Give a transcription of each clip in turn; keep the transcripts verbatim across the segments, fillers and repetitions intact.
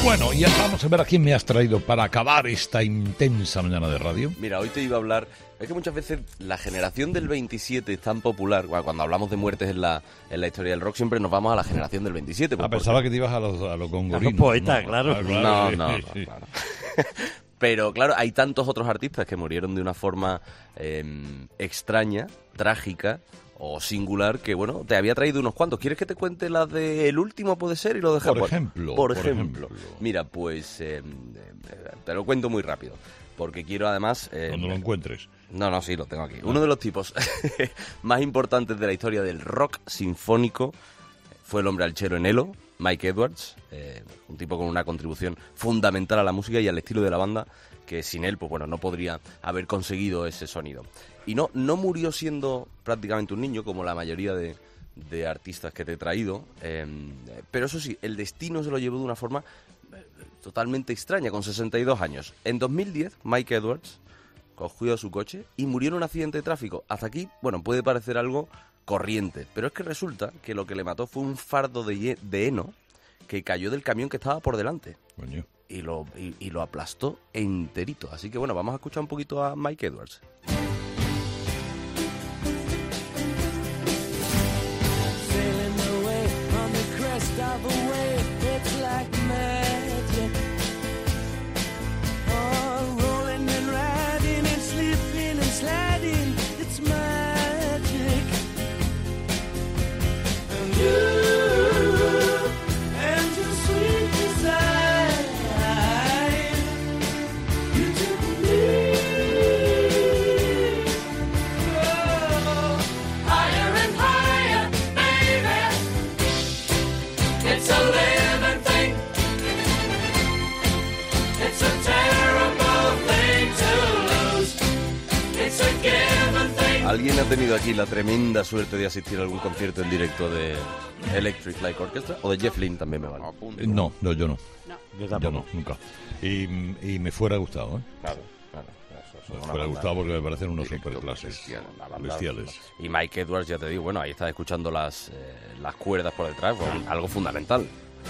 Bueno, y vamos a ver a quién me has traído para acabar esta intensa mañana de radio. Mira, hoy te iba a hablar... Es que muchas veces la generación del veintisiete es tan popular. Cuando hablamos de muertes en la, en la historia del rock, siempre nos vamos a la generación del veintisiete. Ah, pensaba que te ibas a los, a los gongorinos. A los poetas, no, claro. Ah, No, sí, no, no, sí. claro. Pero claro, hay tantos otros artistas que murieron de una forma eh, extraña, trágica o singular que, bueno, te había traído unos cuantos. ¿Quieres que te cuente las de El Último, puede ser? Y lo dejamos. Por ejemplo. Por, por ejemplo. ejemplo. Mira, pues eh, te lo cuento muy rápido. Porque quiero además... Eh, Cuando lo encuentres. No, no, sí, lo tengo aquí. Uno de los tipos más importantes de la historia del rock sinfónico fue el hombre al chelo en Elo, Mike Edwards, eh, un tipo con una contribución fundamental a la música y al estilo de la banda, que sin él, pues bueno, no podría haber conseguido ese sonido. Y no, no murió siendo prácticamente un niño, como la mayoría de, de artistas que te he traído, eh, pero eso sí, el destino se lo llevó de una forma totalmente extraña, con sesenta y dos años. En dos mil diez, Mike Edwards cogió su coche y murió en un accidente de tráfico. Hasta aquí, bueno, puede parecer algo corriente, pero es que resulta que lo que le mató fue un fardo de, ye- de heno que cayó del camión que estaba por delante. Coño. Y lo, y, y lo aplastó enterito. Así que bueno, vamos a escuchar un poquito a Mike Edwards. Sailing away on the crest of a wave, it's like magic. Oh, rolling and riding and slipping and sliding, it's magic. And you, and your sweet desire, you took me. Oh, higher and higher, baby. It's a living thing. It's a terrible thing to lose. It's a given thing. ¿Alguien ha tenido aquí la tremenda suerte de asistir a algún concierto en directo de Electric Light Orchestra? O de Jeff Lynne también me vale. Eh, No, no, yo no. Yo Yo tampoco. no, nunca. Y, y me fuera gustado, ¿eh? Claro, claro. Eso, eso Me es una fuera banda gustado porque me parecen unos directo, superclases. bestial, una banda- Bestiales. Y Mike Edwards, ya te digo, bueno, ahí estás escuchando las, eh, las cuerdas por detrás, pues, algo fundamental.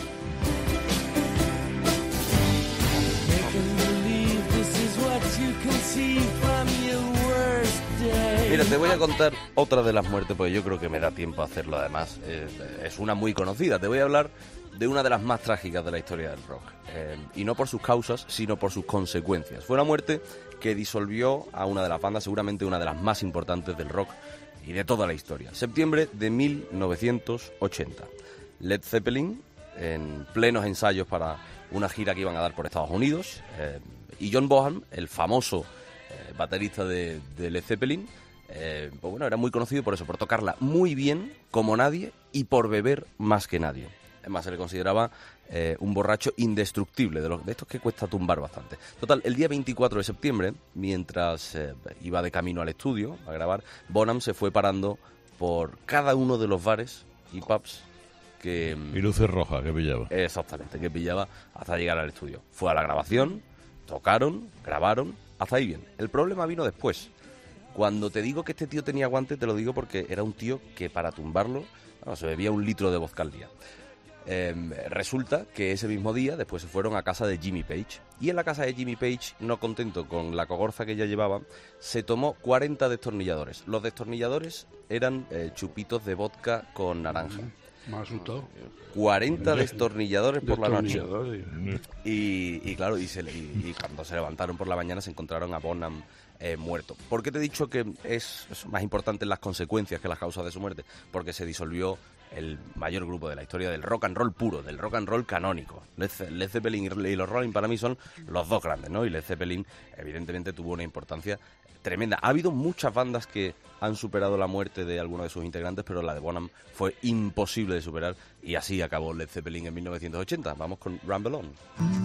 Making believe this is what you can see from your worst day. Mira, te voy a contar otra de las muertes, porque yo creo que me da tiempo a hacerlo además. Eh, es una muy conocida. Te voy a hablar de una de las más trágicas de la historia del rock. Eh, y no por sus causas, sino por sus consecuencias. Fue una muerte que disolvió a una de las bandas, seguramente una de las más importantes del rock y de toda la historia. Septiembre de mil novecientos ochenta. Led Zeppelin, en plenos ensayos para una gira que iban a dar por Estados Unidos, eh, y John Bonham, el famoso eh, baterista de, de Led Zeppelin, eh, pues bueno, era muy conocido por eso, por tocarla muy bien, como nadie, y por beber más que nadie. Es más, se le consideraba eh, un borracho indestructible, de, los, de estos que cuesta tumbar bastante. Total, el día veinticuatro de septiembre, mientras eh, iba de camino al estudio a grabar, Bonham se fue parando por cada uno de los bares y pubs que... Y luces rojas que pillaba. Exactamente, que pillaba hasta llegar al estudio. Fue a la grabación, tocaron, grabaron, hasta ahí bien. El problema vino después. Cuando te digo que este tío tenía guante, te lo digo porque era un tío que para tumbarlo, bueno, se bebía un litro de vodka al día. Eh, resulta que ese mismo día después se fueron a casa de Jimmy Page. Y en la casa de Jimmy Page, no contento con la cogorza que ya llevaba, se tomó cuarenta destornilladores. Los destornilladores eran eh, chupitos de vodka con naranja. Me ha asustado. cuarenta destornilladores por la noche. Destornilladores. Y, y claro, y, se, le- y, y cuando se levantaron por la mañana se encontraron a Bonham eh, muerto. ¿Por qué te he dicho que es, es más importante las consecuencias que las causas de su muerte? Porque se disolvió el mayor grupo de la historia del rock and roll puro, del rock and roll canónico. Led, Ze- Led Zeppelin y los Rolling para mí son los dos grandes, ¿no? Y Led Zeppelin evidentemente tuvo una importancia tremenda. Ha habido muchas bandas que han superado la muerte de alguno de sus integrantes, pero la de Bonham fue imposible de superar y así acabó Led Zeppelin en mil novecientos ochenta. Vamos con Rumble On.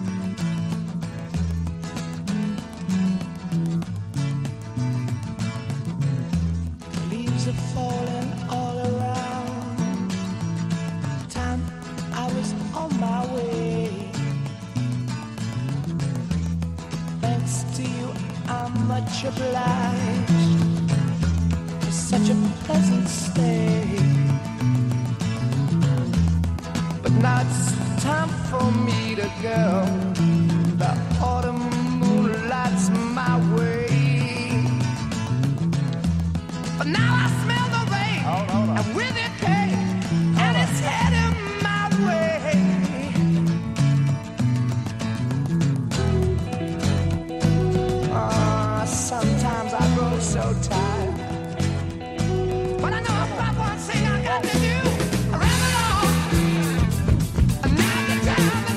Leaves are falling all around. Time I was on my way. Thanks to you, I'm much obliged for such a pleasant stay. But now it's time for go meet a girl